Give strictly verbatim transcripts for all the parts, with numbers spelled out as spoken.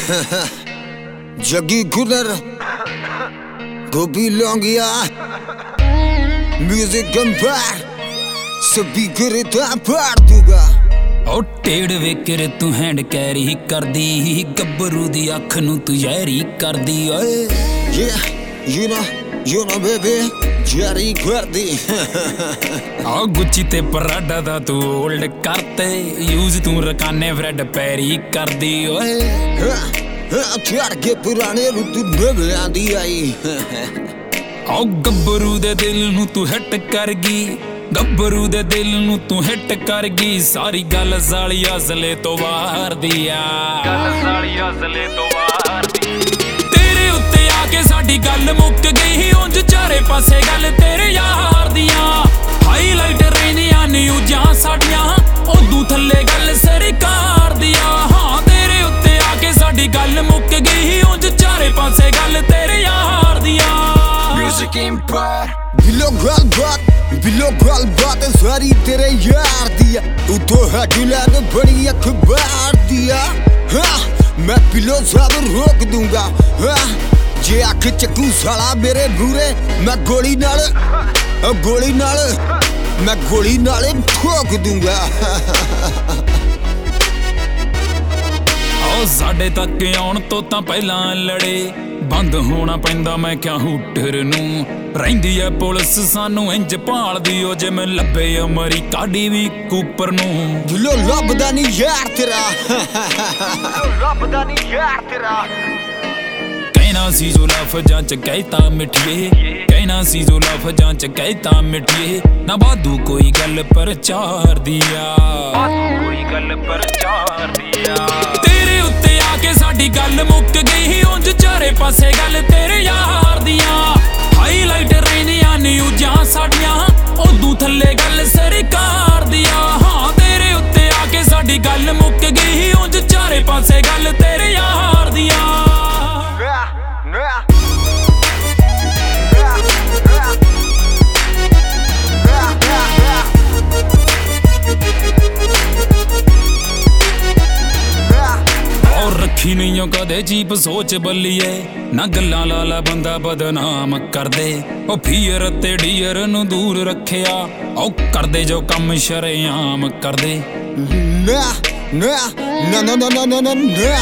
जगी गुलर गोभी लौंगिया म्यूजिक कंपेयर सभी करे ता पार दूंगा। ओ टेढ़ वेकर तू हैंड कैरी करदी गब्बरू दी अख नू तू यारी करदी ओए yeah you know you know baby यारी करदी। ओ गुच्ची ते पराडा दा तू ओल्ड करते यूज तू रकाने फ्रेड पैरी करदी ओए छड़ के पुराने रू तू नवियां दी आई। ओ गब्बरू दे दिल नू तू हिट कर गई गब्बरू दे दिल नू तू हिट कर गई सारी गल साली असले तो वार दिया गल साली असले तो वार दी। तेरे उत्ते आके साडी गल मुक गई उंज चारे पासे गल तेरे यार दियां हाईलाइट रहनियां न्यूज़ां साडियां उदू थल्ले गल सरकार दियां। हाँ तेरे उत्ते आके साडी गल मुक गई उंज चारे पासे गल तेरे यार दियां। म्यूजिक एम्पायर बिलो गलबात बिलो गलबात सारी तेरे यार दिया तू तो है जुलैन बड़ी अखबार दिया। हाँ मैं बिलो सब रोक दूंगा हाँ जे अख चक्कू साला मेरे बूरे मैं गोली नाल गोली नाल मैं गोली नाल ठोक दूंगा। ओ साडे तक आउण तो तां पहलां लड़े बंद होना पैंदा मैं क्या हूटर नू रहिंदी ऐ पुलिस सानू इंज भालदी ओ जे मैं लब्बे अमरीका डी वी कूपर नू दिलो लभदा नी यार तेरा लभदा नी यार तेरा। कहना सी जो लफजां च कहता मिठिए कहना सी जो लफजां च कहता मिठिए ना बादू कोई गल प्रचार दिया कोई गल प्रचार दिया। तेरे उत्ते आके साडी गल मुक गई उंज चारे पासे गल तेरे यार दियां हाईलाइट रहनियां न्यूज़ां साडियां उदू थल्ले गल सरकार दियां। हाँ तेरे उत्ते आके साडी गल मुक गई उंज चारे पासे गल तेरे यार दियां। रखी नहीं कदे जीप सोच बल्लीए ना गल्लां लाला बंदा बदनाम कर दे ओ फियर ते डियर नू दूर रखिया ओ कर दे जो कम शरेआम कर दे। ना ना ना ना ना ना ना ना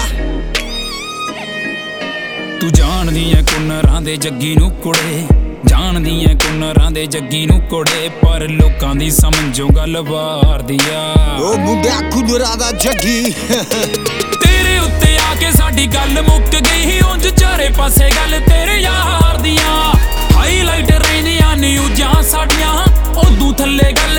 तू जानदी ऐ कुनरां दे जग्गी नू कुड़े जानदी ऐ कुनरां दे जग्गी नू कुड़े पर लोकां दी समझो गल वार दिया ओ मुंडा कुनरां दा जग्गी। तेरे उत्ते आके साडी गल मुक गई उंज चारे पासे गल तेरे यार दियां हाईलाइट रहनियां न्यूज़ां साडियां उदू थल्ले गल